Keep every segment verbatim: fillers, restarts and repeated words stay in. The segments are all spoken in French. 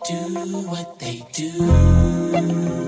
do what they do.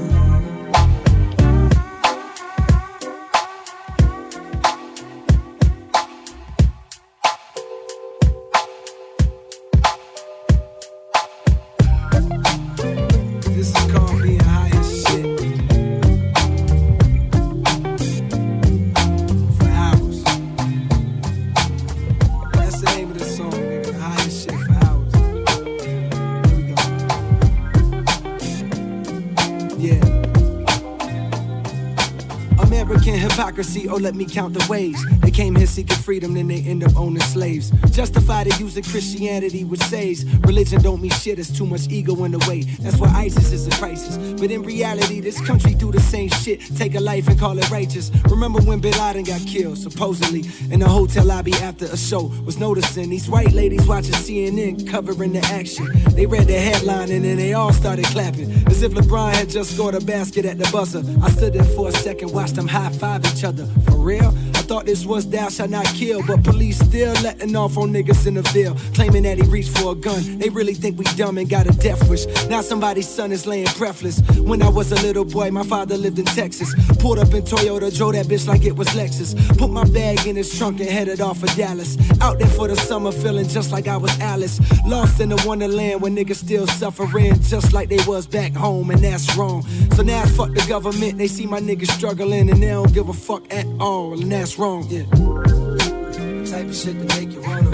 Hypocrisy, oh let me count the ways they came here seeking freedom, then they end up owning slaves. Justified it using Christianity, which says religion don't mean shit, it's too much ego in the way. That's why ISIS is a crisis. But in reality, this country do the same shit. Take a life and call it righteous. Remember when Bin Laden got killed, supposedly in a hotel lobby after a show. Was noticing these white ladies watching C N N covering the action. They read the headline and then they all started clapping, as if LeBron had just scored a basket at the buzzer. I stood there for a second, watched them high-five each other. For real? I thought this was thou shalt not kill, but police still letting off on niggas in the Ville, claiming that he reached for a gun. They really think we dumb and got a death wish. Now somebody's son is laying breathless. When I was a little boy, my father lived in Texas. Pulled up in Toyota, drove that bitch like it was Lexus. Put my bag in his trunk and headed off for Dallas. Out there for the summer, feeling just like I was Alice. Lost in the wonderland where niggas still suffering just like they was back home, and that's wrong. So now fuck the government, they see my niggas struggling and they don't give a fuck at all, and that's wrong, yeah. Type of shit to make you wanna,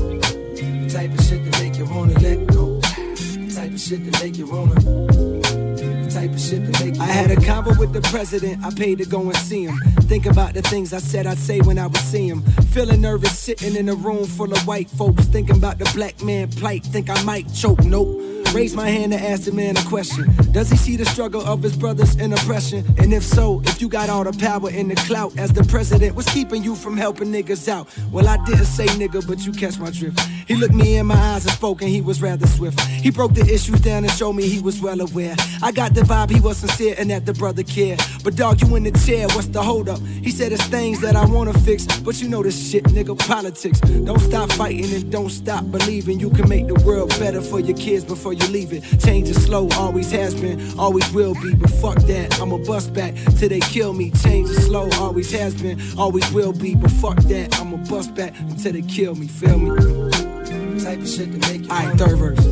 type of shit to make you wanna let go, type of shit to make you wanna, type of shit to make you I had a convo with the president, I paid to go and see him. Think about the things I said I'd say when I would see him. Feeling nervous sitting in a room full of white folks, thinking about the black man plight, think I might choke, nope. Raise my hand to ask the man a question. Does he see the struggle of his brothers in oppression? And if so, if you got all the power and the clout as the president, what's keeping you from helping niggas out? Well, I didn't say nigga, but you catch my drift. He looked me in my eyes and spoke, and he was rather swift. He broke the issues down and showed me he was well aware. I got the vibe he was sincere and that the brother cared. But dog, you in the chair, what's the hold up? He said it's things that I wanna fix, but you know this shit, nigga, politics. Don't stop fighting and don't stop believing you can make the world better for your kids before you leave it. Change is slow, always has been, always will be, but fuck that, I'ma bust back till they kill me. Change is slow, always has been, always will be, but fuck that, I'ma bust back until they kill me, feel me? Type of shit to make you Alright, third verse.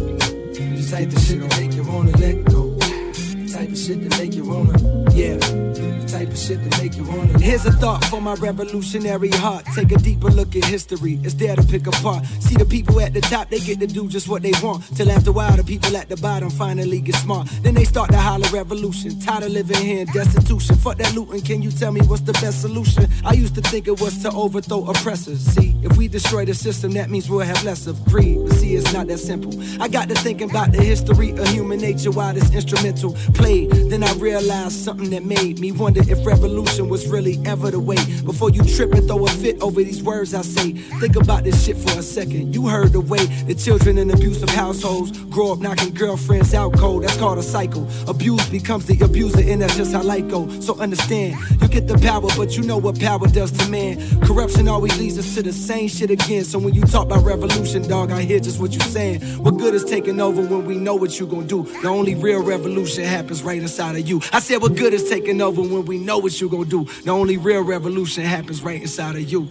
Type of shit to make you wanna let go. Type of shit to make you wanna, yeah. Type of shit to make you wanna. Here's a thought for my revolutionary heart. Take a deeper look at history. It's there to pick apart. See the people at the top, they get to do just what they want. Till after a while, the people at the bottom finally get smart. Then they start to holler revolution. Tired of living here in destitution. Fuck that looting. Can you tell me what's the best solution? I used to think it was to overthrow oppressors. See, if we destroy the system, that means we'll have less of greed. But see, it's not that simple. I got to thinking about the history of human nature while this instrumental played. Then I realized something that made me wonder if revolution was really ever the way. Before you trip and throw a fit over these words I say, think about this shit for a second. You heard the way the children in abusive households grow up knocking girlfriends out cold. That's called a cycle. Abuse becomes the abuser, and that's just how life goes. So understand, you get the power, but you know what power does to man. Corruption always leads us to the same shit again. So when you talk about revolution, dog, I hear just what you're saying. What good is taking over when we know what you gon' do? The only real revolution happens right inside of you. I said what good is taking over when we know what you gon' do? The only real revolution happens right inside of you,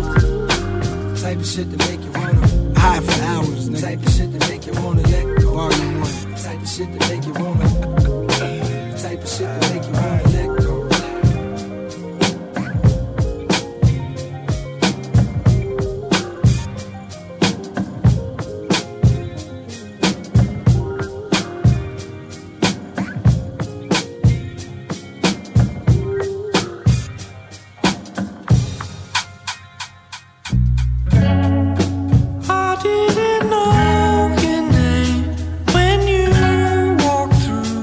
nigga. Type of shit to make you wanna hide for hours, nigga. Type of shit to make you wanna let go. Volume one. Type of shit to make you wanna. Type of shit to make you wanna let go. I didn't know your name when you walked through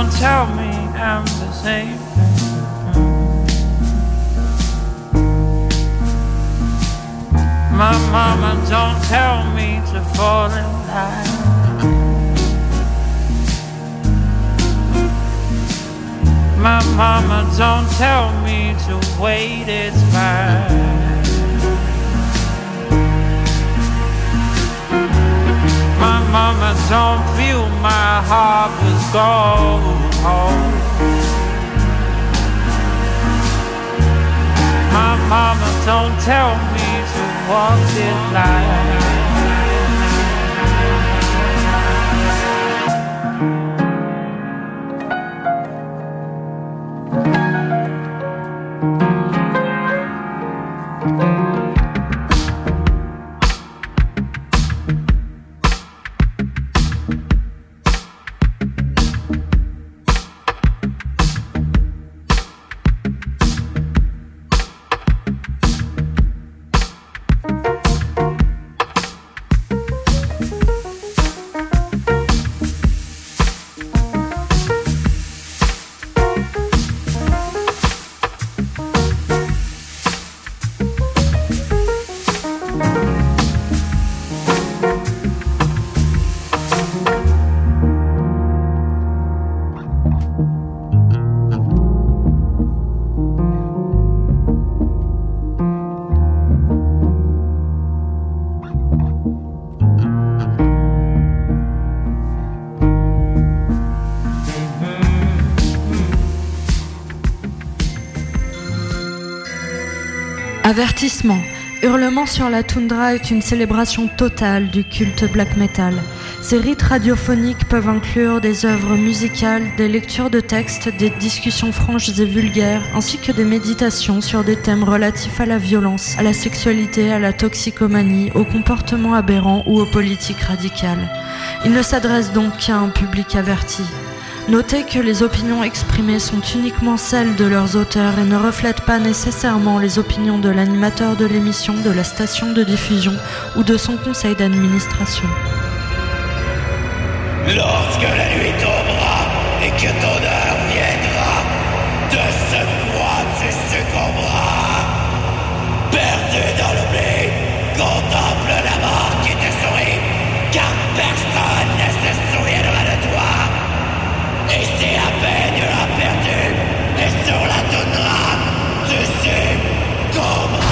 don't tell me I'm the same. My mama don't tell me to fall in line. My mama don't tell me to wait, it's fine. My mama don't fill my heart with gold. My mama don't tell me to walk this line. Avertissement. Hurlement sur la toundra est une célébration totale du culte black metal. Ces rites radiophoniques peuvent inclure des œuvres musicales, des lectures de textes, des discussions franches et vulgaires, ainsi que des méditations sur des thèmes relatifs à la violence, à la sexualité, à la toxicomanie, au comportement aberrant ou aux politiques radicales. Il ne s'adresse donc qu'à un public averti. Notez que les opinions exprimées sont uniquement celles de leurs auteurs et ne reflètent pas nécessairement les opinions de l'animateur de l'émission, de la station de diffusion ou de son conseil d'administration. Lorsque la nuit tombera et que ton heure viendra, de ce froid tu succomberas. Perdu dans l'oubli, contemple la mort qui te sourit, car personne ne se souviendra de toi. Et si à peine tu l'as perdu, et sur la toundra, tu succomberas.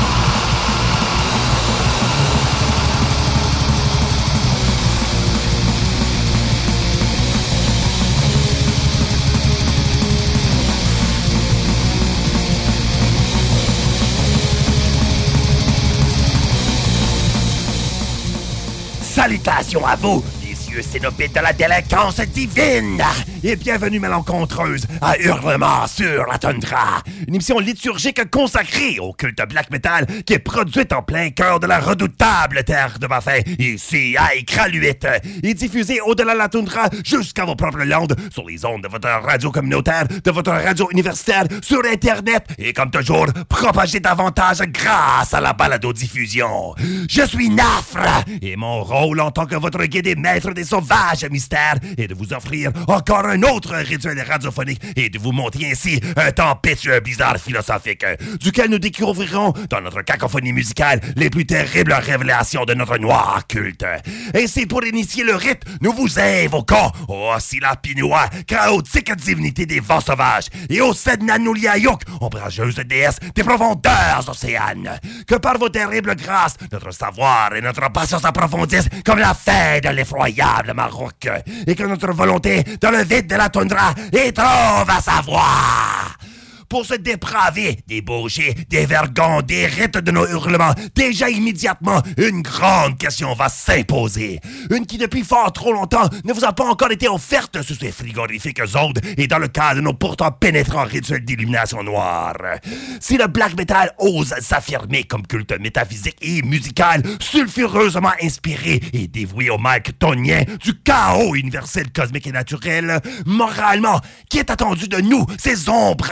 Salutations à vous, les cénobites de la délinquance divine, et bienvenue malencontreuse à Hurlement sur la toundra, une émission liturgique consacrée au culte black metal qui est produite en plein cœur de la redoutable terre de Baffin, ici à Iqaluit, et diffusée au-delà de la toundra jusqu'à vos propres landes sur les ondes de votre radio communautaire, de votre radio universitaire, sur Internet, et comme toujours, propagée davantage grâce à la balado-diffusion. Je suis Nafre, et mon rôle en tant que votre guide et maître des sauvages mystères est de vous offrir encore un autre rituel radiophonique et de vous montrer ainsi un tempétueux blizzard philosophique duquel nous découvrirons dans notre cacophonie musicale les plus terribles révélations de notre noir culte. Ainsi, pour initier le rite, nous vous invoquons au Silapinoa, chaotique divinité des vents sauvages, et au Sednanuliayuk, ombrageuse déesse des profondeurs océanes. Que par vos terribles grâces, notre savoir et notre patience approfondissent comme la fin de l'effroyable Maroc, et que notre volonté dans le vide de la toundra y trouve à savoir. Pour se dépraver, débaucher, dévergonder des rites de nos hurlements, déjà immédiatement, une grande question va s'imposer. Une qui depuis fort trop longtemps ne vous a pas encore été offerte sous ces frigorifiques ondes et dans le cadre de nos pourtant pénétrants rituels d'illumination noire. Si le black metal ose s'affirmer comme culte métaphysique et musical, sulfureusement inspiré et dévoué au mal tonien du chaos universel, cosmique et naturel, moralement, qui est attendu de nous, ces ombrages d'ici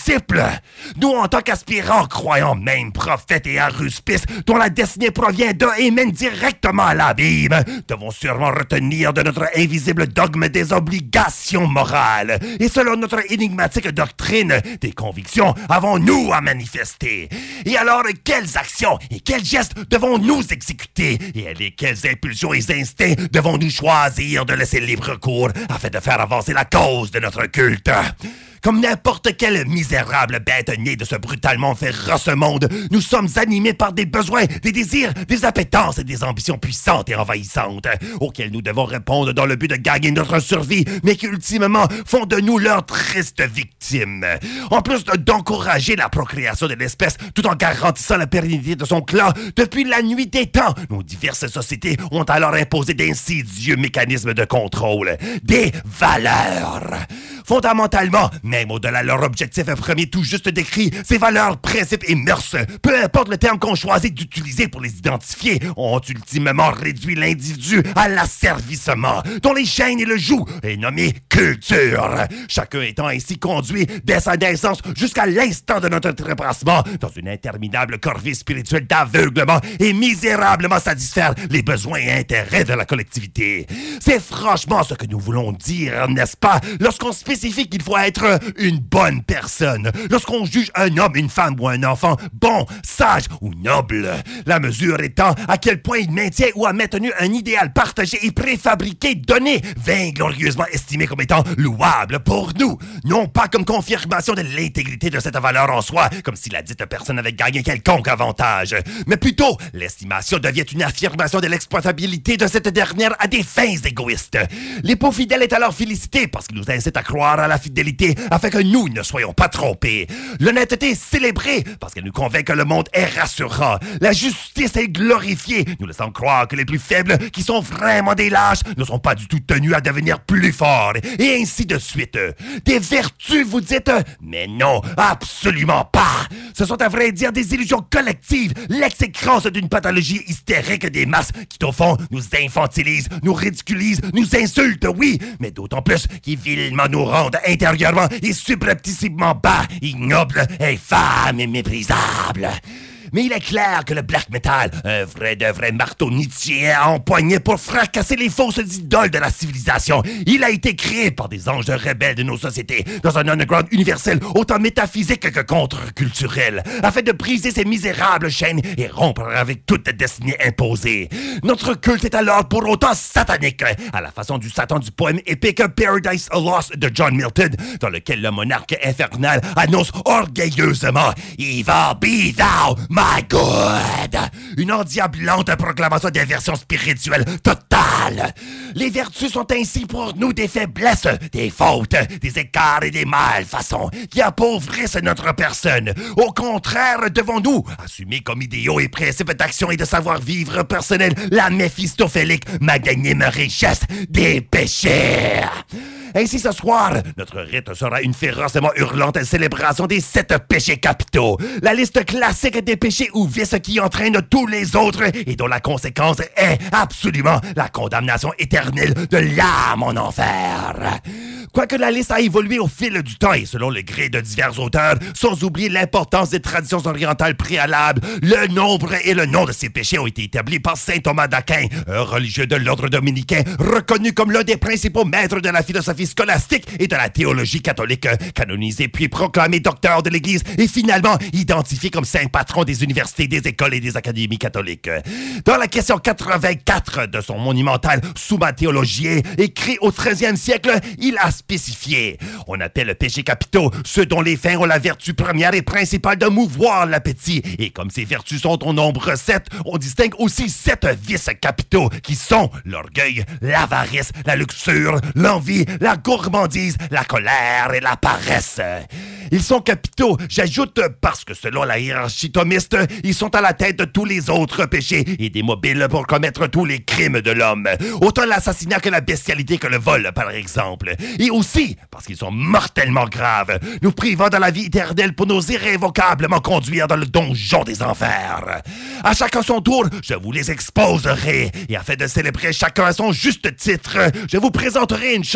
disciples. Nous, en tant qu'aspirants, croyants, même prophètes et aruspices, dont la destinée provient de et mène directement à l'abîme, devons sûrement retenir de notre invisible dogme des obligations morales. Et selon notre énigmatique doctrine, des convictions avons-nous à manifester. Et alors, quelles actions et quels gestes devons-nous exécuter? Et avec quelles impulsions et instincts devons-nous choisir de laisser libre cours afin de faire avancer la cause de notre culte? Comme n'importe quelle misérable bête née de ce brutalement féroce monde, nous sommes animés par des besoins, des désirs, des appétences et des ambitions puissantes et envahissantes, auxquelles nous devons répondre dans le but de gagner notre survie, mais qui ultimement font de nous leurs tristes victimes. En plus d'encourager la procréation de l'espèce tout en garantissant la pérennité de son clan, depuis la nuit des temps, nos diverses sociétés ont alors imposé d'insidieux mécanismes de contrôle, des valeurs. Fondamentalement, même au-delà de leur objectif premier tout juste décrit, ces valeurs, principes et mœurs, peu importe le terme qu'on choisit d'utiliser pour les identifier, ont ultimement réduit l'individu à l'asservissement, dont les chaînes et le joug est nommé culture. Chacun étant ainsi conduit dès sa naissance jusqu'à l'instant de notre trépassement dans une interminable corvée spirituelle d'aveuglement et misérablement satisfaire les besoins et intérêts de la collectivité. C'est franchement ce que nous voulons dire, n'est-ce pas, lorsqu'on spécifie qu'il faut être une bonne personne, lorsqu'on juge un homme, une femme ou un enfant bon, sage ou noble. La mesure étant à quel point il maintient ou a maintenu un idéal partagé et préfabriqué, donné, vainglorieusement estimé comme étant louable pour nous, non pas comme confirmation de l'intégrité de cette valeur en soi, comme si la dite personne avait gagné quelconque avantage, mais plutôt l'estimation devient une affirmation de l'exploitabilité de cette dernière à des fins égoïstes. L'époux fidèle est alors félicité parce qu'il nous incite à croire à la fidélité afin que nous ne soyons pas trompés. L'honnêteté est célébrée parce qu'elle nous convainc que le monde est rassurant. La justice est glorifiée, nous laissant croire que les plus faibles, qui sont vraiment des lâches, ne sont pas du tout tenus à devenir plus forts, et ainsi de suite. Des vertus, vous dites? Mais non, absolument pas. Ce sont à vrai dire des illusions collectives, l'exécrance d'une pathologie hystérique des masses qui, au fond, nous infantilisent, nous ridiculisent, nous insultent, oui, mais d'autant plus qui vilement nous rendent intérieurement et subrepticement bas, ignobles, infâmes et méprisables. Mais il est clair que le black metal, un vrai de vrai marteau nietzschéen à empoigner pour fracasser les fausses idoles de la civilisation, il a été créé par des anges rebelles de nos sociétés, dans un underground universel autant métaphysique que contre-culturel, afin de briser ces misérables chaînes et rompre avec toute destinée imposée. Notre culte est alors pour autant satanique, à la façon du Satan du poème épique Paradise Lost de John Milton, dans lequel le monarque infernal annonce orgueilleusement « Evil be thou, my good !» Une endiablante proclamation d'inversion spirituelle totale. Les vertus sont ainsi pour nous des faiblesses, des fautes, des écarts et des malfaçons qui appauvrissent notre personne. Au contraire, devons-nous assumer comme idéaux et principes d'action et de savoir-vivre personnel la méphistophélique magnanime richesse des péchés. Ainsi, ce soir, notre rite sera une férocement hurlante célébration des sept péchés capitaux. La liste classique des péchés ou vices qui entraînent tous les autres et dont la conséquence est absolument la condamnation éternelle de l'âme en enfer. Quoique la liste a évolué au fil du temps et selon le gré de divers auteurs, sans oublier l'importance des traditions orientales préalables, le nombre et le nom de ces péchés ont été établis par saint Thomas d'Aquin, un religieux de l'ordre dominicain, reconnu comme l'un des principaux maîtres de la philosophie scolastique et de la théologie catholique, canonisé puis proclamé docteur de l'Église et finalement identifié comme saint patron des universités, des écoles et des académies catholiques. Dans la question quatre-vingt-quatre de son monumental Summa Theologiae, écrit au treizième siècle, il a spécifié. On appelle péchés capitaux ceux dont les fins ont la vertu première et principale de mouvoir l'appétit. Et comme ces vertus sont au nombre sept, on distingue aussi sept vices capitaux qui sont l'orgueil, l'avarice, la luxure, l'envie, la gourmandise, la colère et la paresse. Ils sont capitaux, j'ajoute, parce que selon la hiérarchie thomiste, ils sont à la tête de tous les autres péchés et des mobiles pour commettre tous les crimes de l'homme. Autant l'assassinat que la bestialité que le vol, par exemple. Et aussi parce qu'ils sont mortellement graves, nous privant de la vie éternelle pour nous irrévocablement conduire dans le donjon des enfers. À chacun son tour, je vous les exposerai, et afin de célébrer chacun à son juste titre, je vous présenterai une chanson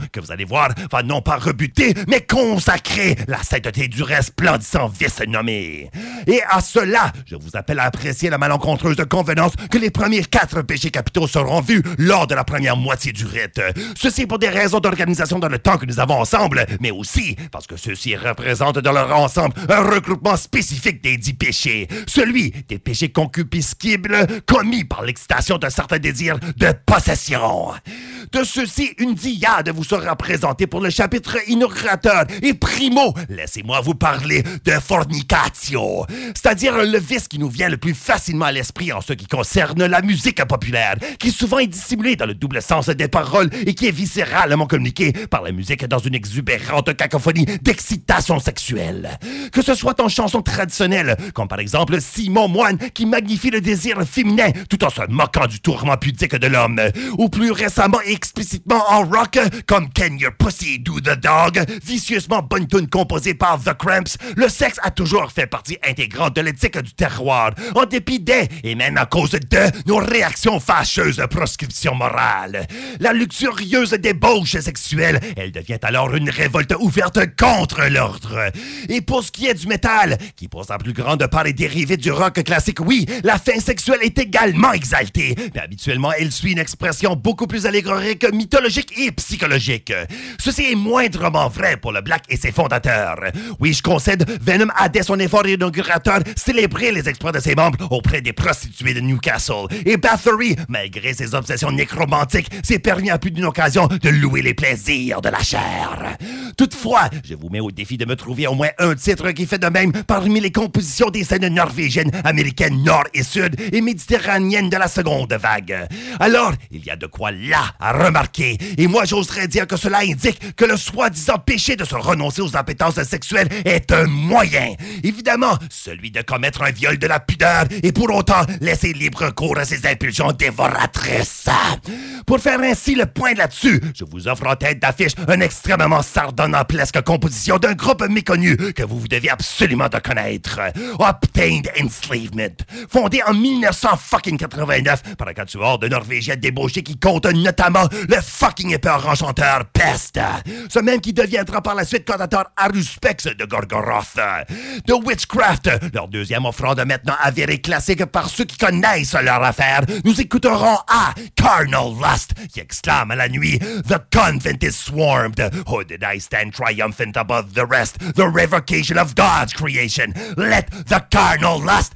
que vous allez voir va non pas rebuter, mais consacrer la sainteté du resplendissant vice nommé. Et à cela, je vous appelle à apprécier la malencontreuse convenance que les premiers quatre péchés capitaux seront vus lors de la première moitié du rite. Ceci pour des raisons d'organisation dans le temps que nous avons ensemble, mais aussi parce que ceux-ci représentent dans leur ensemble un regroupement spécifique des dix péchés, celui des péchés concupiscibles commis par l'excitation d'un certain désir de possession. De ceux-ci, une diade vous sera présentée pour le chapitre inaugurateur. Et primo, laissez-moi vous parler de fornicatio, c'est-à-dire le vice qui nous vient le plus facilement à l'esprit en ce qui concerne la musique populaire, qui souvent est dissimulée dans le double sens des paroles et qui est viscéralement communiquée par la musique dans une exubérante cacophonie d'excitation sexuelle. Que ce soit en chansons traditionnelles, comme par exemple Simon Moine qui magnifie le désir féminin tout en se moquant du tourment pudique de l'homme, ou plus récemment et explicitement en rock, comme Can Your Pussy Do The Dog, vicieusement bonne tune composée par The Cramps, le sexe a toujours fait partie intégrante de l'éthique du terroir, en dépit des, et même à cause de, nos réactions fâcheuses de proscription morale. La luxurieuse débauche sexuelle, elle devient alors une révolte ouverte contre l'ordre. Et pour ce qui est du métal, qui pour sa plus grande part est dérivé du rock classique, oui, la fin sexuelle est également exaltée, mais habituellement elle suit une expression beaucoup plus allégorique, mythologique et psychologique. Ceci est moindrement vrai pour le black et ses fondateurs. Oui, je concède, Venom a dès son effort inaugurateur célébré les exploits de ses membres auprès des prostituées de Newcastle. Et Bathory, malgré ses obsessions nécromantiques, s'est permis à plus d'une occasion de louer les plaisirs de la chair. Toutefois, je vous mets au défi de me trouver au moins un titre qui fait de même parmi les compositions des scènes norvégiennes, américaines, nord et sud et méditerranéennes de la seconde vague. Alors, il y a de quoi là à remarquer. Et moi, j'oserais dire que cela indique que le soi-disant péché de se renoncer aux appétences sexuelles est un moyen. Évidemment, celui de commettre un viol de la pudeur et pour autant laisser libre cours à ses impulsions dévoratrices. Pour faire ainsi le point là-dessus, je vous offre en tête d'affiche une extrêmement sardonnamplesque composition d'un groupe méconnu que vous, vous devez absolument de connaître. Obtained Enslavement. Fondé en dix-neuf cent quatre-vingt-neuf par un quatuor de Norvégiens débauchés qui compte notamment le fucking épeurant chanteur Pest. Ce même qui deviendra par la suite cantateur Aruspex de Gorgoroth. The Witchcraft, leur deuxième offrande maintenant avérée classique par ceux qui connaissent leur affaire. Nous écouterons à Carnal Lust qui exclame à la nuit The convent is swarmed. Oh, did I stand triumphant above the rest? The revocation of God's creation. Let the carnal lust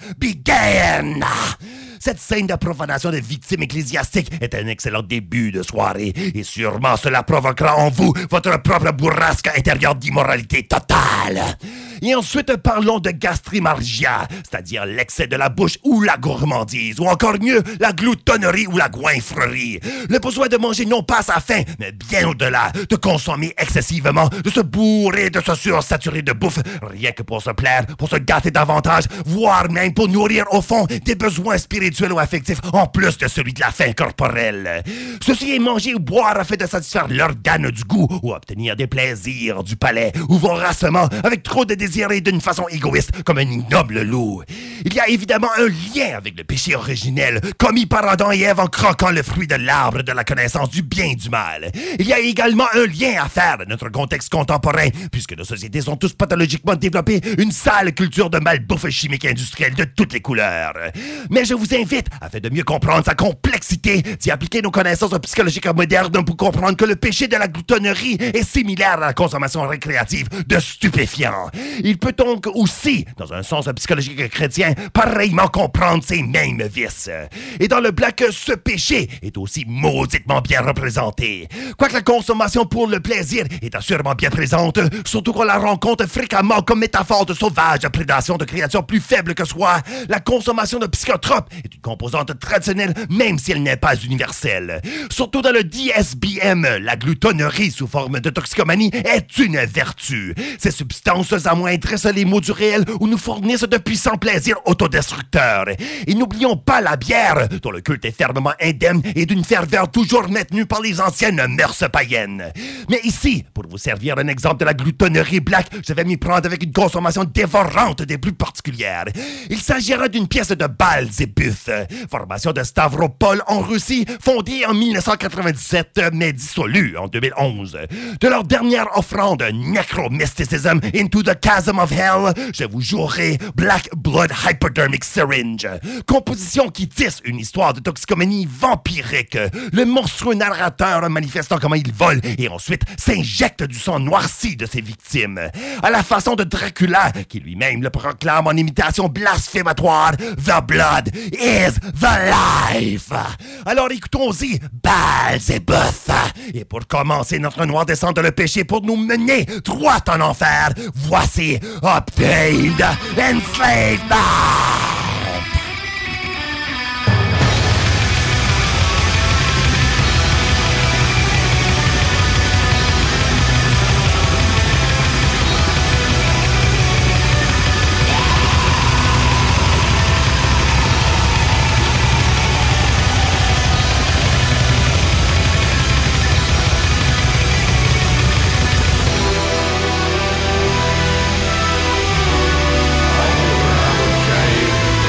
begin. Cette scène de profanation de victimes ecclésiastiques est un excellent début de soirée et sûrement cela provoquera en vous votre propre bourrasque intérieure d'immoralité totale. Et ensuite, parlons de gastrimargia, c'est-à-dire l'excès de la bouche ou la gourmandise, ou encore mieux, la gloutonnerie ou la goinfrerie. Le besoin de manger non pas à sa faim, mais bien au-delà, de consommer excessivement, de se bourrer, de se sursaturer de bouffe, rien que pour se plaire, pour se gâter davantage, voire même pour nourrir au fond des besoins spirituels ou affectifs, en plus de celui de la faim corporelle. Ceci est manger ou boire afin de satisfaire l'organe du goût, ou obtenir des plaisirs du palais, ou voracement, avec trop de désirs et d'une façon égoïste, comme un ignoble loup. Il y a évidemment un lien avec le péché originel, commis par Adam et Ève en croquant le fruit de l'arbre de la connaissance du bien et du mal. Il y a également un lien à faire de notre contexte contemporain, puisque nos sociétés sont tous pathologiquement développées une sale culture de malbouffe chimique industrielle de toutes les couleurs. Mais je vous invite, afin de mieux comprendre sa complexité, d'y appliquer nos connaissances psychologiques modernes pour comprendre que le péché de la gloutonnerie est similaire à la consommation récréative de stupéfiants. Il peut donc aussi, dans un sens psychologique chrétien, pareillement comprendre ces mêmes vices. Et dans le black, ce péché est aussi mauditement bien représenté. Quoique la consommation pour le plaisir est assurément bien présente, surtout qu'on la rencontre fréquemment comme métaphore de sauvage, de prédation de créatures plus faibles que soi, la consommation de psychotropes est une composante traditionnelle, même si elle n'est pas universelle. Surtout dans le D S B M, la gloutonnerie sous forme de toxicomanie est une vertu. Ces substances amoindrissent les maux du réel ou nous fournissent de puissants plaisirs autodestructeurs. Et n'oublions pas la bière, dont le culte est fermement indemne et d'une ferveur toujours maintenue par les anciennes mœurs païennes. Mais ici, pour vous servir un exemple de la gloutonnerie black, je vais m'y prendre avec une consommation dévorante des plus particulières. Il s'agira d'une pièce de balles et buffes, Youth, formation de Stavropol en Russie, fondée en mille neuf cent quatre-vingt-dix-sept, mais dissolue en deux mille onze. De leur dernière offrande, Necromysticism Into the Chasm of Hell, je vous jouerai Black Blood Hypodermic Syringe. Composition qui tisse une histoire de toxicomanie vampirique. Le monstrueux narrateur manifestant comment il vole et ensuite s'injecte du sang noirci de ses victimes. À la façon de Dracula, qui lui-même le proclame en imitation blasphématoire, The Blood is the Life. Alors écoutons-y, Beelzebub. Et pour commencer notre noire descente dans le péché pour nous mener droit en enfer, voici Obtained Enslavement. I knew I would change.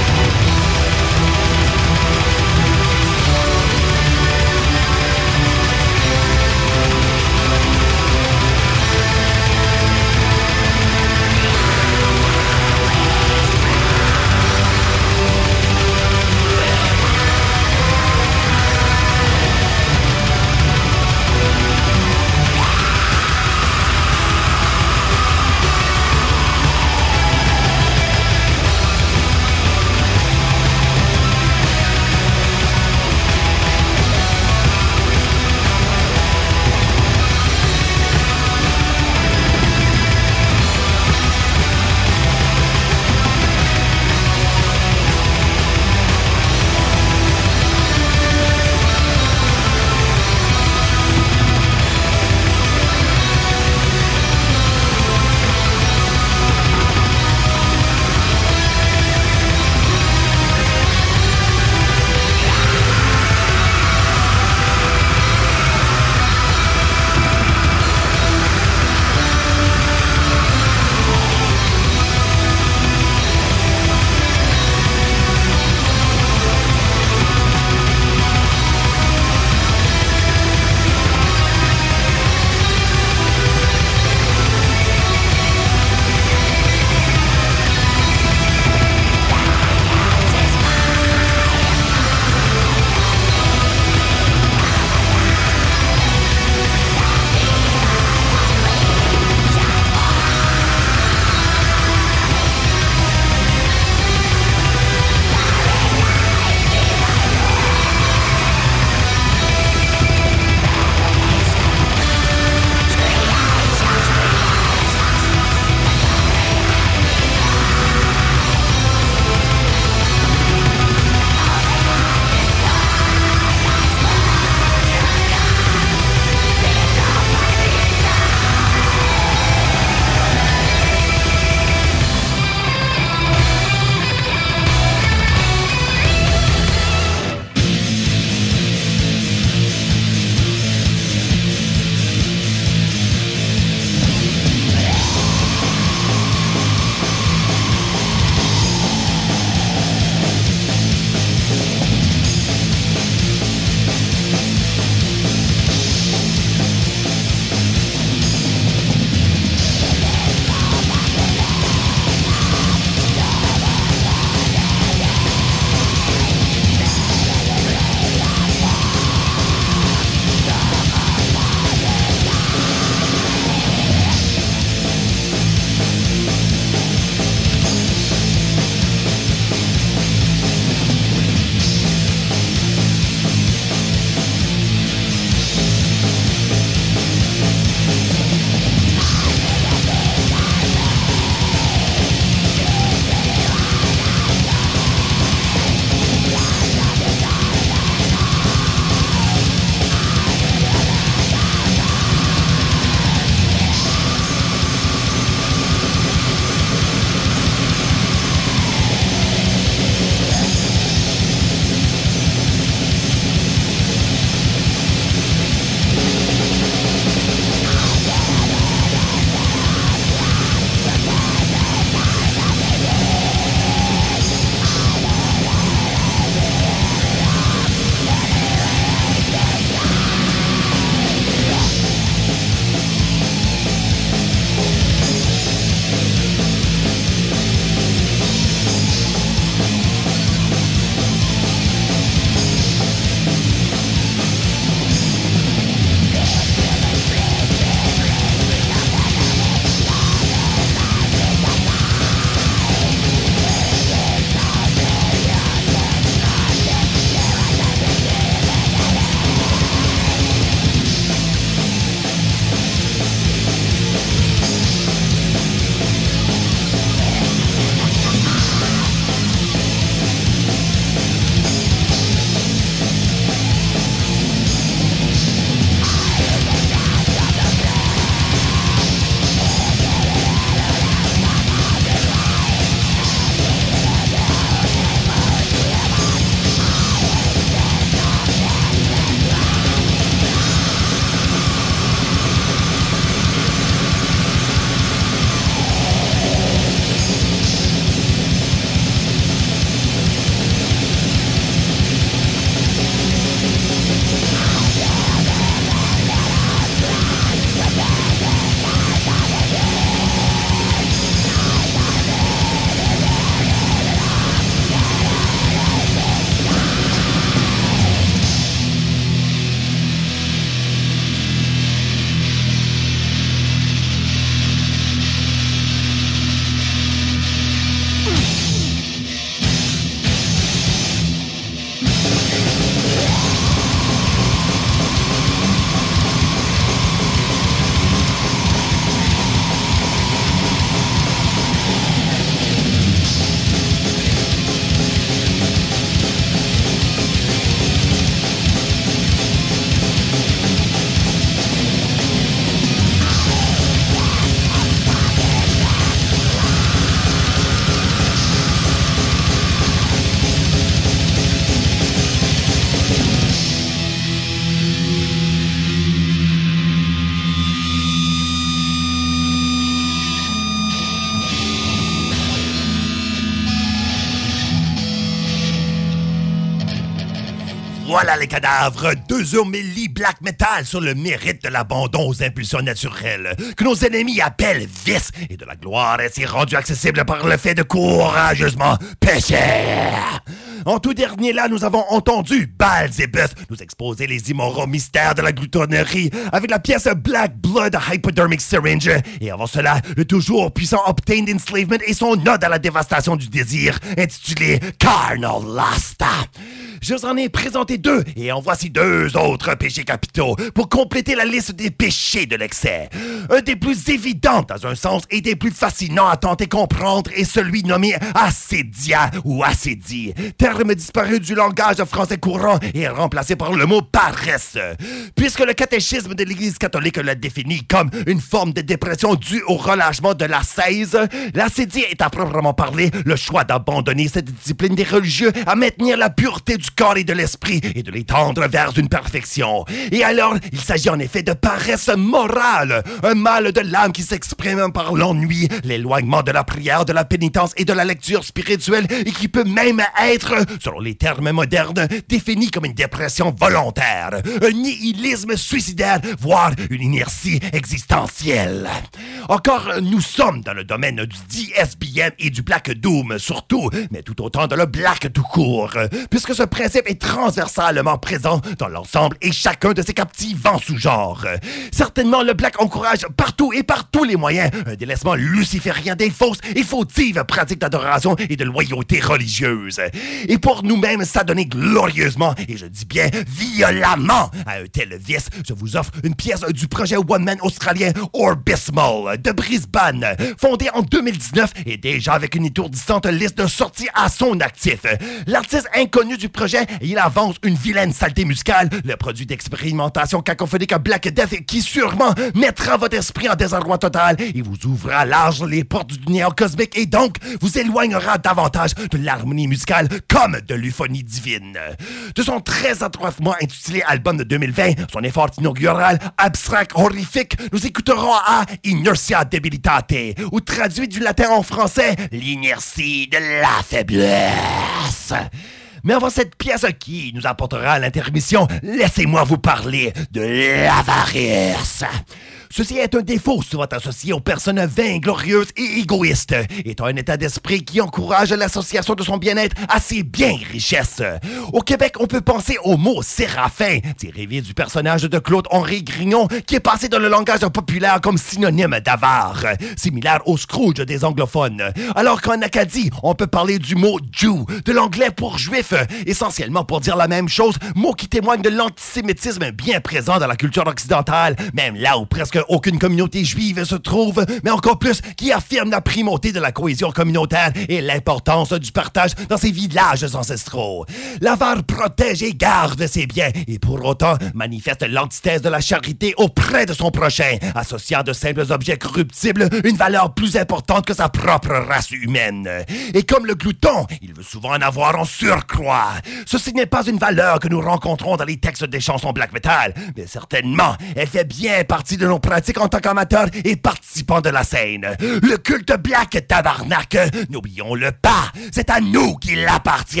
Voilà les cadavres, deux homélies black metal sur le mérite de l'abandon aux impulsions naturelles, que nos ennemis appellent vice, et de la gloire ainsi rendue accessible par le fait de courageusement pécher. En tout dernier là, nous avons entendu Balzebeth nous exposer les immoraux mystères de la gloutonnerie avec la pièce Black Blood Hypodermic Syringe, et avant cela, le toujours puissant Obtained Enslavement et son ode à la dévastation du désir, intitulé Carnal Lust. Je vous en ai présenté deux, et en voici deux autres péchés capitaux pour compléter la liste des péchés de l'excès. Un des plus évidents dans un sens et des plus fascinants à tenter comprendre est celui nommé assédia ou assédie, terme disparu du langage français courant et remplacé par le mot paresse. Puisque le catéchisme de l'Église catholique l'a défini comme une forme de dépression due au relâchement de l'ascèse, l'assédie est à proprement parler le choix d'abandonner cette discipline des religieux à maintenir la pureté du corps et de l'esprit et de les tendre vers une perfection. Et alors, il s'agit en effet de paresse morale, un mal de l'âme qui s'exprime par l'ennui, l'éloignement de la prière, de la pénitence et de la lecture spirituelle et qui peut même être, selon les termes modernes, défini comme une dépression volontaire, un nihilisme suicidaire, voire une inertie existentielle. Encore, nous sommes dans le domaine du D S B M et du Black Doom surtout, mais tout autant dans le Black tout court, puisque ce principe est transversalement présent dans l'ensemble et chacun de ses captivants sous-genres. Certainement, le Black encourage partout et par tous les moyens un délaissement luciférien des fausses et fautives pratiques d'adoration et de loyauté religieuse. Et pour nous-mêmes s'adonner glorieusement, et je dis bien violemment, à un tel vice, je vous offre une pièce du projet one-man australien Orbismal de Brisbane, fondé en deux mille dix-neuf et déjà avec une étourdissante liste de sorties à son actif. L'artiste inconnu du projet, il avance une vilaine saleté musicale, le produit d'expérimentation cacophonique Black Death qui sûrement mettra votre esprit en désarroi total et vous ouvrira large les portes du néant cosmique et donc vous éloignera davantage de l'harmonie musicale comme de l'euphonie divine. De son très adroitement intitulé album de deux mille vingt, son effort inaugural abstract horrifique, nous écouterons à Inertia Debilitate, ou traduit du latin en français, l'inertie de la faiblesse. Mais avant cette pièce qui nous apportera à l'intermission, laissez-moi vous parler de l'avarice. Ceci est un défaut souvent associé aux personnes vainglorieuses et égoïstes, étant un état d'esprit qui encourage l'association de son bien-être à ses biens-richesses. Au Québec, on peut penser au mot séraphin, dérivé du personnage de Claude-Henri Grignon, qui est passé dans le langage populaire comme synonyme d'avare, similaire au Scrooge des anglophones. Alors qu'en Acadie, on peut parler du mot Jew, de l'anglais pour juif, essentiellement pour dire la même chose, mot qui témoigne de l'antisémitisme bien présent dans la culture occidentale, même là où presque aucune communauté juive se trouve, mais encore plus qui affirme la primauté de la cohésion communautaire et l'importance du partage dans ses villages ancestraux. L'avare protège et garde ses biens et pour autant manifeste l'antithèse de la charité auprès de son prochain, associant de simples objets corruptibles une valeur plus importante que sa propre race humaine. Et comme le glouton, il veut souvent en avoir en surcroît. Ceci n'est pas une valeur que nous rencontrons dans les textes des chansons black metal, mais certainement, elle fait bien partie de nos pratique en tant qu'amateur et participant de la scène. Le culte black tabarnak, n'oublions-le pas, c'est à nous qu'il appartient.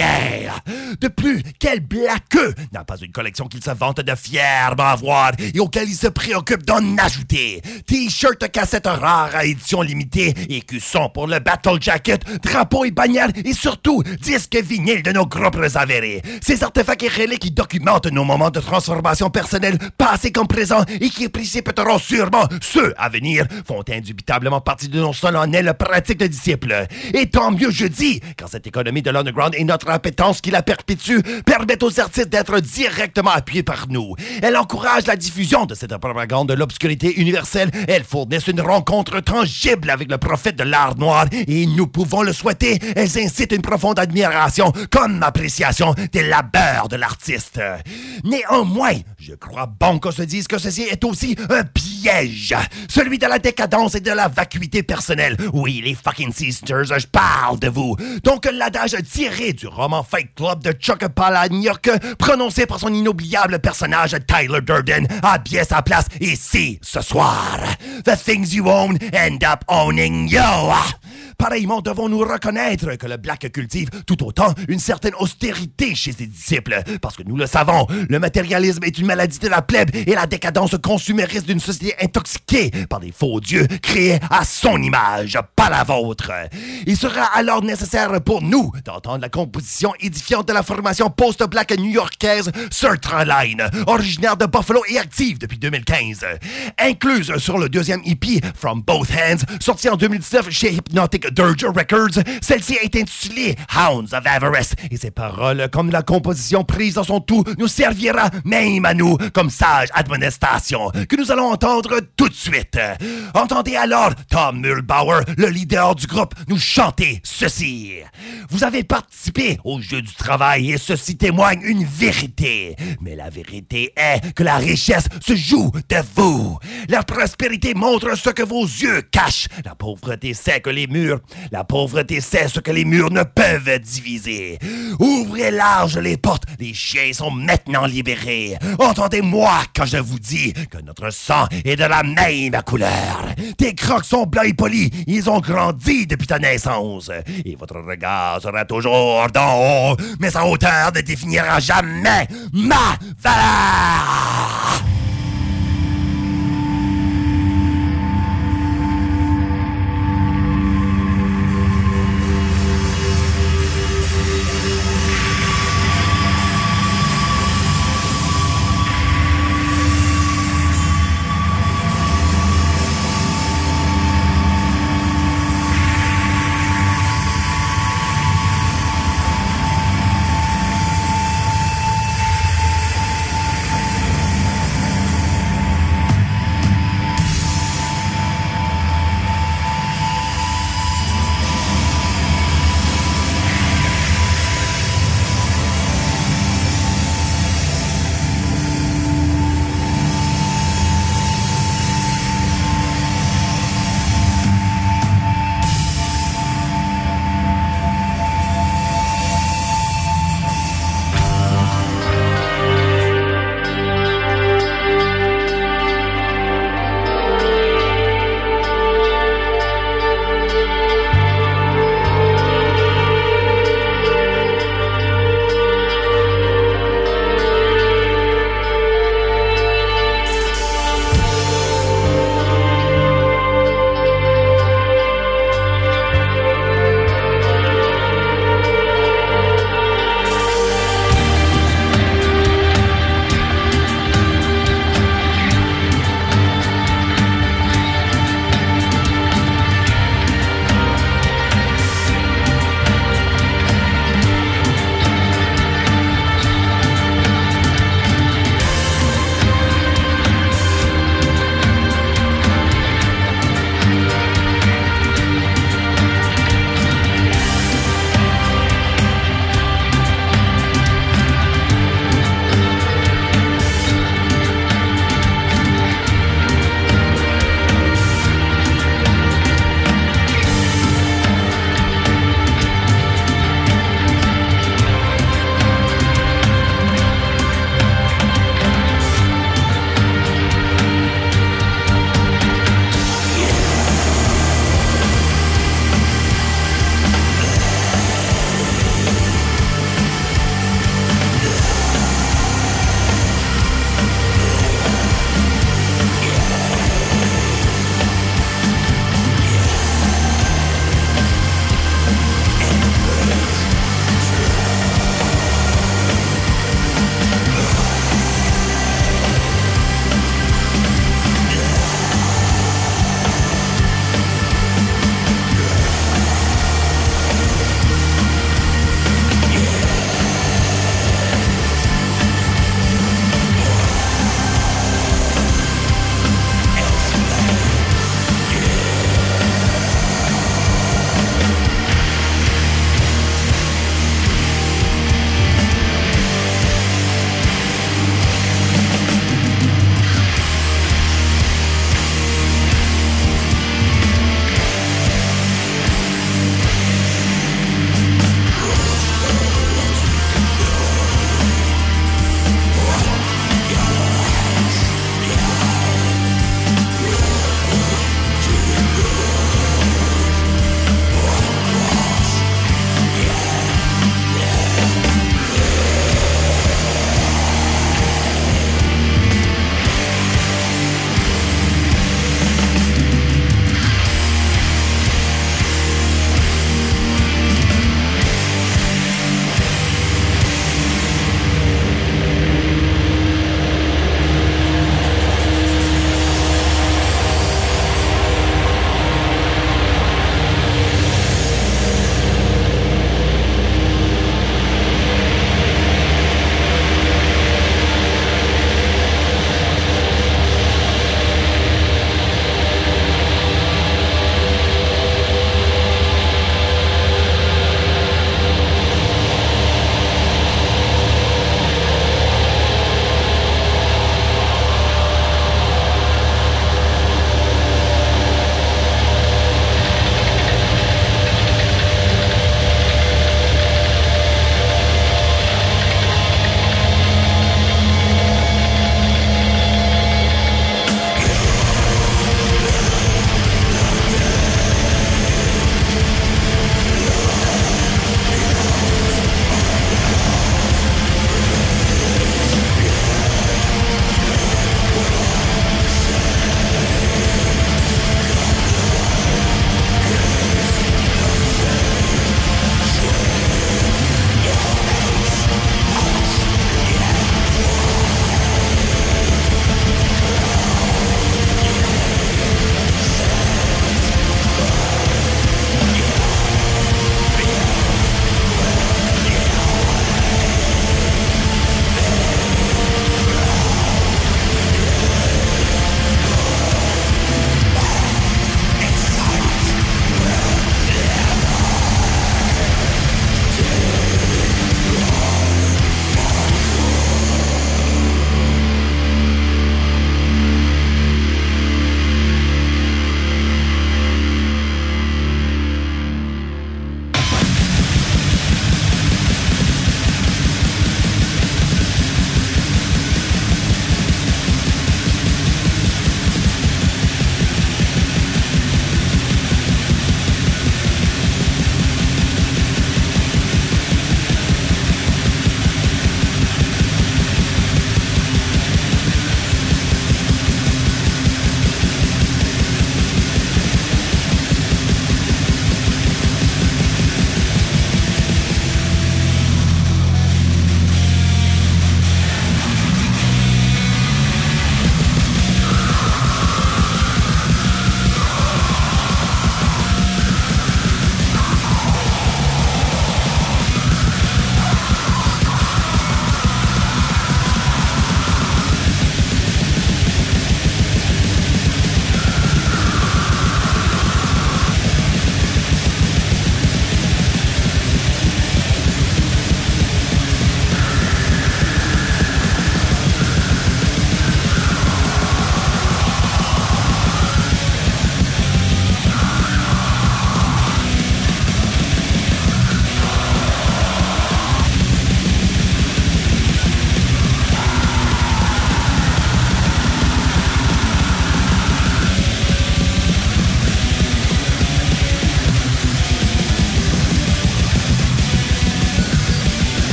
De plus, quel blackeux n'a pas une collection qu'il se vante de fièrement avoir et auquel il se préoccupe d'en ajouter? T-shirt, cassettes rares à édition limitée, écussons pour le battle jacket, drapeaux et bannières et surtout disques vinyles de nos groupes avérés. Ces artefacts et reliques qui documentent nos moments de transformation personnelle, passés comme présents et qui précipiteront sûrement ceux à venir, font indubitablement partie de nos solennelles pratiques de disciples. Et tant mieux, je dis, car cette économie de l'underground et notre appétence qui la perpétue permettent aux artistes d'être directement appuyés par nous. Elle encourage la diffusion de cette propagande de l'obscurité universelle. Elle fournit une rencontre tangible avec le prophète de l'art noir et nous pouvons le souhaiter. Elles incitent une profonde admiration comme appréciation des labeurs de l'artiste. Néanmoins, je crois bon qu'on se dise que ceci est aussi un piège, celui de la décadence et de la vacuité personnelle. Oui, les fucking sisters, je parle de vous. Donc l'adage tiré du roman Fight Club de Chuck Palahniuk, prononcé par son inoubliable personnage Tyler Durden, a bien sa place ici ce soir. The things you own end up owning you. Pareillement, devons-nous reconnaître que le black cultive tout autant une certaine austérité chez ses disciples, parce que nous le savons, le matérialisme est une maladie de la plèbe et la décadence consumériste d'une société intoxiquée par des faux dieux créés à son image, pas la vôtre. Il sera alors nécessaire pour nous d'entendre la composition édifiante de la formation post-black new-yorkaise Sertraline, originaire de Buffalo et active depuis deux mille quinze. Incluse sur le deuxième E P From Both Hands, sorti en deux mille dix-neuf chez Hypnotic Dirge Records, celle-ci est intitulée Hounds of Avarice, et ses paroles, comme la composition prise dans son tout, nous servira même à nous comme sage admonestation, que nous allons entendre tout de suite. Entendez alors Tom Mulbauer, le leader du groupe, nous chanter ceci. Vous avez participé au jeu du travail et ceci témoigne une vérité. Mais la vérité est que la richesse se joue de vous. La prospérité montre ce que vos yeux cachent. La pauvreté sait que les murs, la pauvreté sait ce que les murs ne peuvent diviser. Ouvrez large les portes, les chiens sont maintenant libérés. Entendez-moi quand je vous dis que notre sang est de la même couleur. Tes crocs sont blancs et polis, ils ont grandi depuis ta naissance. Et votre regard sera toujours d'en haut, mais sa hauteur ne définira jamais ma valeur.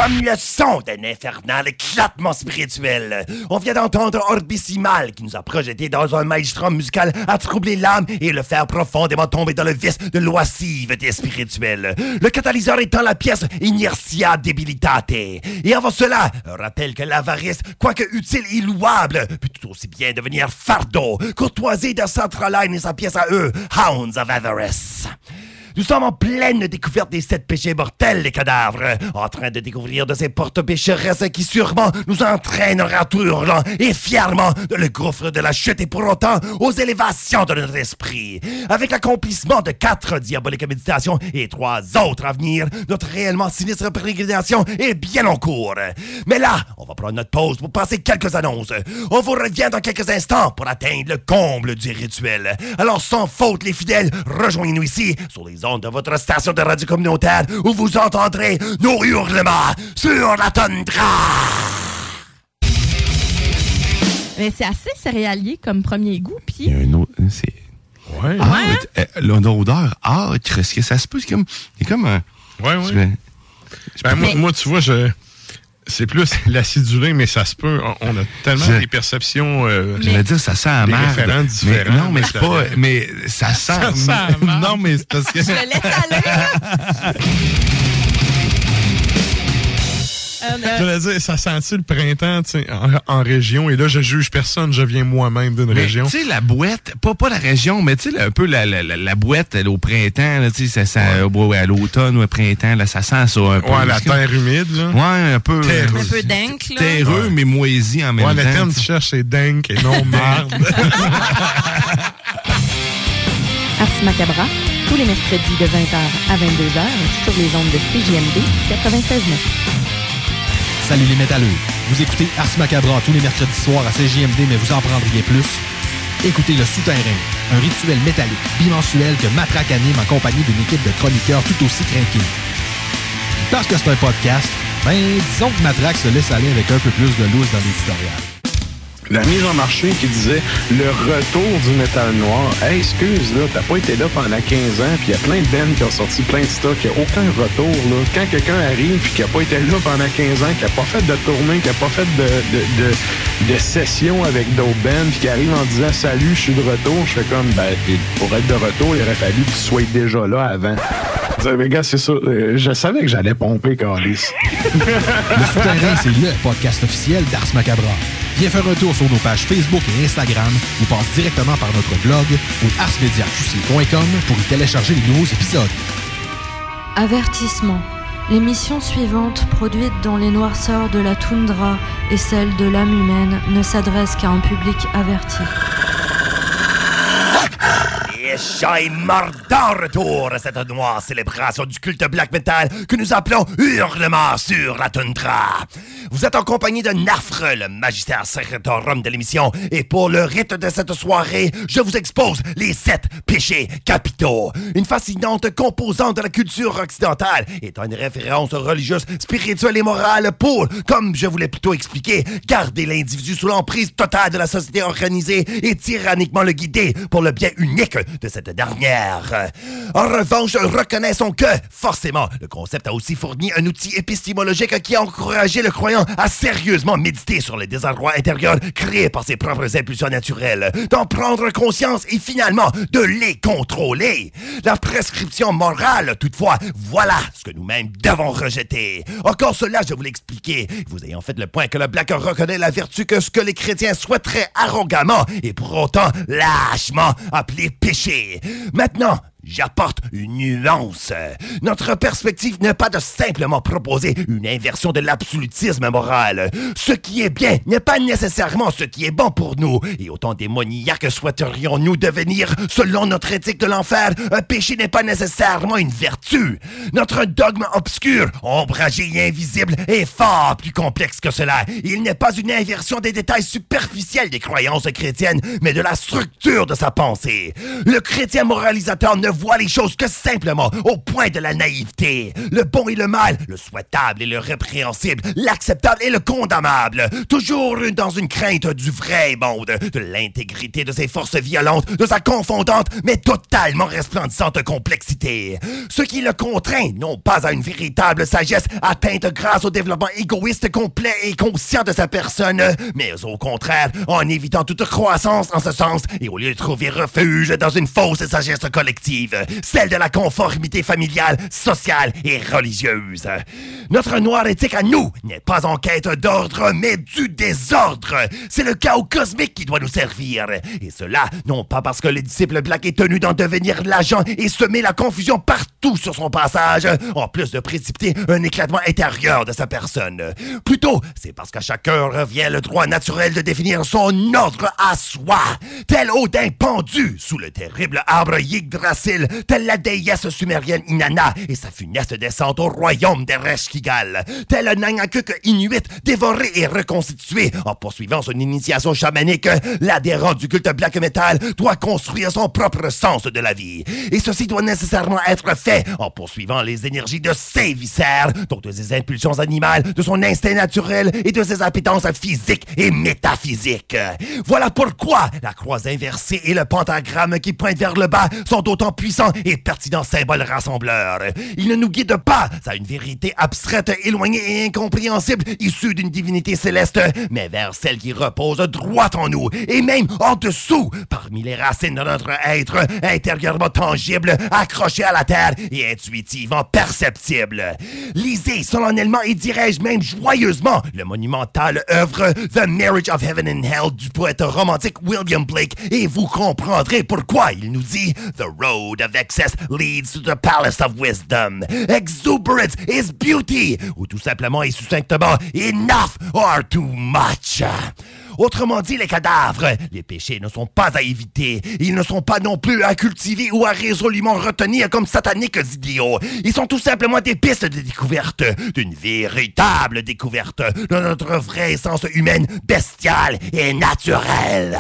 comme le son d'un infernal éclatement spirituel. On vient d'entendre Orbissimal qui nous a projeté dans un maelstrom musical à troubler l'âme et le faire profondément tomber dans le vice de l'oisiveté spirituelle. Le catalyseur étant la pièce Inertia Debilitate. Et avant cela, un rappel que l'avarice, quoique utile et louable, peut tout aussi bien devenir fardeau. Courtoisie de Centraline et sa pièce à eux, Hounds of Avarice. Nous sommes en pleine découverte des sept péchés mortels, les cadavres, en train de découvrir de ces portes pécheresses qui sûrement nous entraînera tout hurlant et fièrement de le gouffre de la chute et pour autant aux élévations de notre esprit. Avec l'accomplissement de quatre diaboliques méditations et trois autres à venir, notre réellement sinistre pérégrination est bien en cours. Mais là, on va prendre notre pause pour passer quelques annonces. On vous revient dans quelques instants pour atteindre le comble du rituel. Alors sans faute, les fidèles, rejoignez-nous ici sur les de votre station de radio communautaire où vous entendrez nos hurlements sur la toundra. Mais c'est assez céréalier comme premier goût, puis... Il y a un autre... C'est... Ouais. Ah, ouais. euh, l'odeur âcre, est-ce que ça se peut? C'est comme... C'est comme un... Ouais, ouais. Je vais... Je ben, moi, moi, tu vois, je... C'est plus l'acidulé, mais ça se peut. On a tellement je, des perceptions. Euh, je vais dire, ça sent à merde. Différents, différents. Mais, non, mais c'est pas. Mais ça sent. Ça sent à non, mais c'est parce que. Je le laisse aller. Je voulais dire, ça sent-tu le printemps en, en région? Et là, je juge personne, je viens moi-même d'une mais, région. Tu sais, la boîte, pas, pas la région, mais tu sais, un peu la, la, la, la boîte là, au printemps, là, ça sent ouais. à l'automne ou au printemps, là, ça sent ça un peu. Ouais, la terre humide, là. Ouais, un peu. Terreux. Un peu dingue, là. Terreux, ouais. mais moisi en même ouais, temps. Ouais, le terme que tu cherches, c'est dingue et non marde. Ars Macabra, tous les mercredis de vingt heures à vingt-deux heures sur les ondes de C J M D quatre-vingt-seize neuf. Salut les métalleux. Vous écoutez Ars Macabra tous les mercredis soirs à C J M D, mais vous en prendriez plus. Écoutez Le Souterrain, un rituel métallique bimensuel que Matraque anime en compagnie d'une équipe de chroniqueurs tout aussi crinqués. Parce que c'est un podcast, ben disons que Matraque se laisse aller avec un peu plus de loose dans l'éditorial. La mise en marché qui disait le retour du métal noir. Hey, excuse, là, t'as pas été là pendant quinze ans, puis il y a plein de bands qui ont sorti plein de stocks, il n'y a aucun retour, là. Quand quelqu'un arrive puis qui a pas été là pendant quinze ans, qui a pas fait de tournée, qui a pas fait de, de, de, de session avec d'autres bands, puis qui arrive en disant salut, je suis de retour, je fais comme, ben, pour être de retour, il aurait fallu que tu sois déjà là avant. Mais gars, c'est ça. Je savais que j'allais pomper, Carlis. Le Souterrain, c'est le podcast officiel d'Ars Macabra. Viens faire un tour sur nos pages Facebook et Instagram ou passe directement par notre blog ou ars media q c point com pour y télécharger les nouveaux épisodes. Avertissement. L'émission suivante, produite dans les noirceurs de la toundra et celle de l'âme humaine, ne s'adresse qu'à un public averti. Les chats et mordants retour à cette noire célébration du culte black metal que nous appelons Hurlement sur la toundra. Vous êtes en compagnie de Nafre, le magistère secretorum de l'émission, et pour le rite de cette soirée, je vous expose les sept péchés capitaux. Une fascinante composante de la culture occidentale, étant une référence religieuse, spirituelle et morale pour, comme je vous l'ai plutôt expliqué, garder l'individu sous l'emprise totale de la société organisée et tyranniquement le guider pour le bien unique de cette dernière. En revanche, reconnaissons que, forcément, le concept a aussi fourni un outil épistémologique qui a encouragé le croyant à sérieusement méditer sur les désarrois intérieurs créés par ses propres impulsions naturelles, d'en prendre conscience et finalement de les contrôler. La prescription morale, toutefois, voilà ce que nous-mêmes devons rejeter. Encore cela, je vous l'ai expliqué, vous ayant fait le point que le black reconnaît la vertu que ce que les chrétiens souhaiteraient arrogamment et pour autant lâchement appeler péché. Maintenant, j'apporte une nuance. Notre perspective n'est pas de simplement proposer une inversion de l'absolutisme moral. Ce qui est bien n'est pas nécessairement ce qui est bon pour nous. Et autant démoniaques souhaiterions-nous devenir, selon notre éthique de l'enfer, un péché n'est pas nécessairement une vertu. Notre dogme obscur, ombragé et invisible, est fort plus complexe que cela. Il n'est pas une inversion des détails superficiels des croyances chrétiennes, mais de la structure de sa pensée. Le chrétien moralisateur ne voit les choses que simplement au point de la naïveté. Le bon et le mal, le souhaitable et le répréhensible, l'acceptable et le condamnable. Toujours dans une crainte du vrai monde, de l'intégrité de ses forces violentes, de sa confondante mais totalement resplendissante complexité. Ce qui le contraint, non pas à une véritable sagesse atteinte grâce au développement égoïste complet et conscient de sa personne, mais au contraire, en évitant toute croissance en ce sens et au lieu de trouver refuge dans une fausse sagesse collective, celle de la conformité familiale, sociale et religieuse. Notre noire éthique à nous n'est pas en quête d'ordre, mais du désordre. C'est le chaos cosmique qui doit nous servir. Et cela, non pas parce que le disciple Black est tenu d'en devenir l'agent et semer la confusion partout sur son passage, en plus de précipiter un éclatement intérieur de sa personne. Plutôt, c'est parce qu'à chacun revient le droit naturel de définir son ordre à soi. Tel Odin pendu sous le terrible arbre Yggdrasil, telle la déesse sumérienne Inanna et sa funeste descente au royaume d'Ereshkigal, tel un Nangakuk inuit dévoré et reconstitué en poursuivant son initiation chamanique, l'adhérent du culte black metal doit construire son propre sens de la vie. Et ceci doit nécessairement être fait en poursuivant les énergies de ses viscères, donc de ses impulsions animales, de son instinct naturel et de ses appétences physiques et métaphysiques. Voilà pourquoi la croix inversée et le pentagramme qui pointe vers le bas sont d'autant puissants et pertinents symboles rassembleurs. Ils ne nous guident pas à une vérité abstraite, éloignée et incompréhensible, issue d'une divinité céleste, mais vers celle qui repose droit en nous, et même en dessous, parmi les racines de notre être, intérieurement tangible, accroché à la terre et intuitivement perceptible. Lisez solennellement et dirais-je même joyeusement le monumental œuvre The Marriage of Heaven and Hell du poète romantique William Blake et vous comprendrez pourquoi il nous dit « The road of excess leads to the palace of wisdom. Exuberance is beauty. » ou tout simplement et succinctement « Enough or too much. » Autrement dit, les cadavres, les péchés ne sont pas à éviter. Ils ne sont pas non plus à cultiver ou à résolument retenir comme sataniques idiots. Ils sont tout simplement des pistes de découverte, d'une véritable découverte de notre vraie essence humaine, bestiale et naturelle.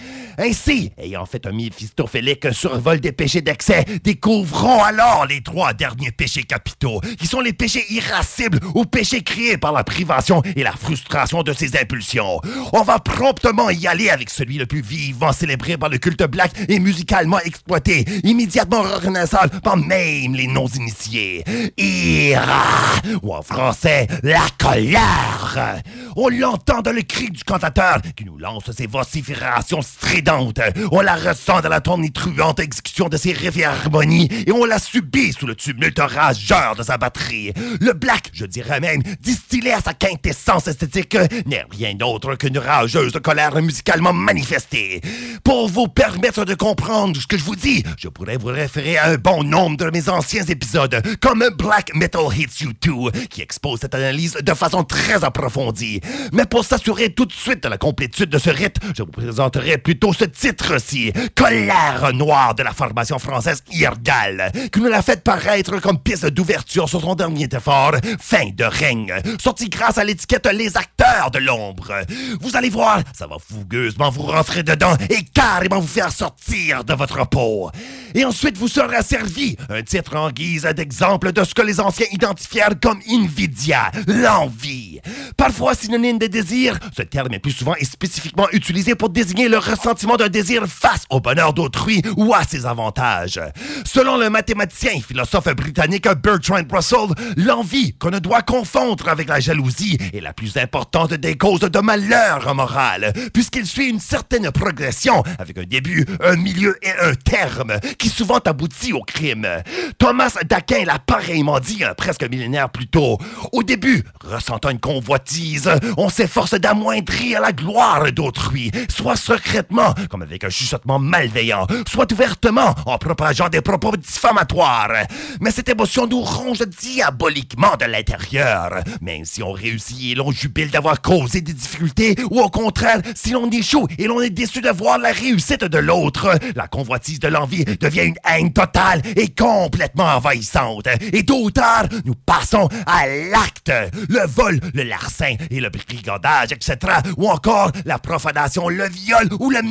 Ainsi, ayant fait un méphistophélique survol des péchés d'excès, découvrons alors les trois derniers péchés capitaux, qui sont les péchés irascibles ou péchés créés par la privation et la frustration de ses impulsions. On va promptement y aller avec celui le plus vivant célébré par le culte black et musicalement exploité, immédiatement reconnaissable par même les non-initiés. Ira, ou en français, la colère. On l'entend dans le cri du cantateur qui nous lance ses vociférations stridentes. On la ressent dans la tonitruante exécution de ses riffs et harmonies et on la subit sous le tumulte rageur de sa batterie. Le black, je dirais même, distillé à sa quintessence esthétique, n'est rien d'autre qu'une rageuse colère musicalement manifestée. Pour vous permettre de comprendre ce que je vous dis, je pourrais vous référer à un bon nombre de mes anciens épisodes, comme Black Metal Hits You Too, qui expose cette analyse de façon très approfondie. Mais pour s'assurer tout de suite de la complétude de ce rite, je vous présenterai plutôt ce titre-ci, Colère noire de la formation française Irgal, qui nous l'a fait paraître comme piste d'ouverture sur son dernier effort, Fin de règne, sorti grâce à l'étiquette Les Acteurs de l'Ombre. Vous allez voir, ça va fougueusement vous rentrer dedans et carrément vous faire sortir de votre peau. Et ensuite vous sera servi un titre en guise d'exemple de ce que les anciens identifièrent comme invidia, l'envie. Parfois synonyme de désir, ce terme est plus souvent et spécifiquement utilisé pour désigner le ressentiment d'un désir face au bonheur d'autrui ou à ses avantages. Selon le mathématicien et philosophe britannique Bertrand Russell, l'envie qu'on ne doit confondre avec la jalousie est la plus importante des causes de malheur moral, puisqu'il suit une certaine progression avec un début, un milieu et un terme, qui souvent aboutit au crime. Thomas d'Aquin l'a pareillement dit un presque millénaire plus tôt. Au début, ressentant une convoitise, on s'efforce d'amoindrir la gloire d'autrui, soit secrètement, comme avec un chuchotement malveillant, soit ouvertement, en propageant des propos diffamatoires. Mais cette émotion nous ronge diaboliquement de l'intérieur. Même si on réussit et l'on jubile d'avoir causé des difficultés, ou au contraire, si l'on échoue et l'on est déçu de voir la réussite de l'autre, la convoitise de l'envie devient une haine totale et complètement envahissante. Et tôt ou tard, nous passons à l'acte. Le vol, le larcin et le brigandage, et cetera. Ou encore la profanation, le viol ou le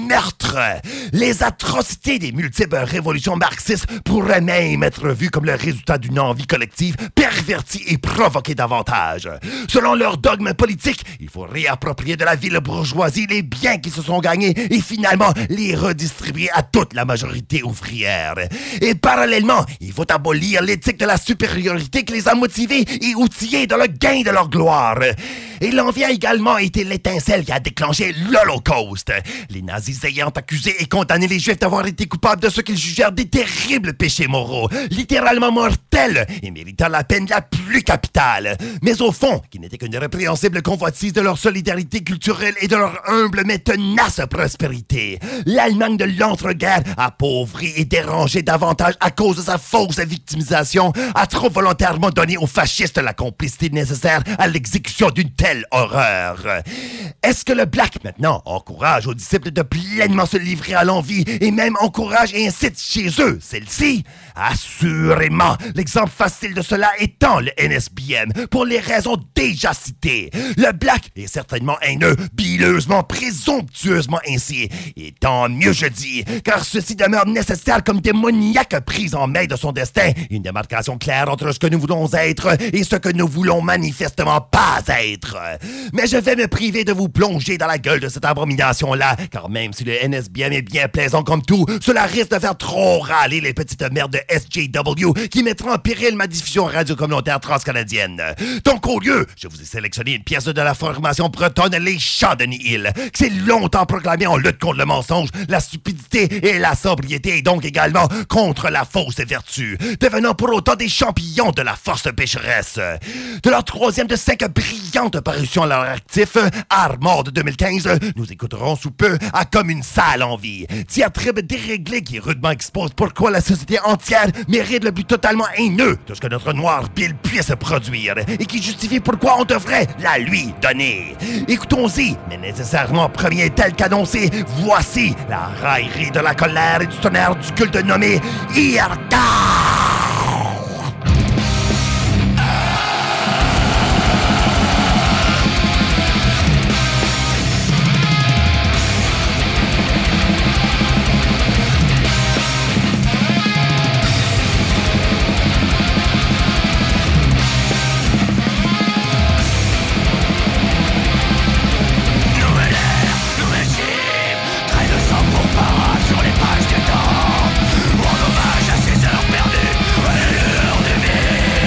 meurtres. Les atrocités des multiples révolutions marxistes pourraient même être vues comme le résultat d'une envie collective pervertie et provoquée davantage. Selon leur dogme politique, il faut réapproprier de la ville bourgeoisie les biens qui se sont gagnés et finalement les redistribuer à toute la majorité ouvrière. Et parallèlement, il faut abolir l'éthique de la supériorité qui les a motivés et outillés dans le gain de leur gloire. Et l'envie a également été l'étincelle qui a déclenché l'Holocauste. Les nazis ayant accusé et condamné les Juifs d'avoir été coupables de ce qu'ils jugèrent des terribles péchés moraux, littéralement mortels et méritant la peine la plus capitale. Mais au fond, qui n'était qu'une répréhensible convoitise de leur solidarité culturelle et de leur humble mais tenace prospérité. L'Allemagne de l'entre-guerre, appauvrie et dérangée davantage à cause de sa fausse victimisation, a trop volontairement donné aux fascistes la complicité nécessaire à l'exécution d'une telle horreur. Est-ce que le Black, maintenant, encourage aux disciples de pleinement se livrer à l'envie et même encourage et incite chez eux celle-ci? Assurément, l'exemple facile de cela étant le N S B M, pour les raisons déjà citées. Le Black est certainement haineux, bileusement, présomptueusement ainsi. Et tant mieux, je dis, car ceci demeure nécessaire comme démoniaque prise en main de son destin, une démarcation claire entre ce que nous voulons être et ce que nous voulons manifestement pas être. Mais je vais me priver de vous plonger dans la gueule de cette abomination-là, car même si le N S B M est bien plaisant comme tout, cela risque de faire trop râler les petites merdes de S J W qui mettront en péril ma diffusion radio-communautaire transcanadienne. Donc au lieu, je vous ai sélectionné une pièce de la formation bretonne Les Chants de Nihil, qui s'est longtemps proclamée en lutte contre le mensonge, la stupidité et la sobriété, et donc également contre la fausse vertu, devenant pour autant des champions de la force pécheresse. De leur troisième de cinq brillantes parutions à leur actif, Armor de deux mille quinze, nous écouterons sous peu à Comme une sale envie, diatribe déréglée qui rudement expose pourquoi la société entière mérite le but totalement haineux de ce que notre noir Bill puisse produire et qui justifie pourquoi on devrait la lui donner. Écoutons-y, mais nécessairement premier tel qu'annoncé, voici la raillerie de la colère et du tonnerre du culte nommé Irka.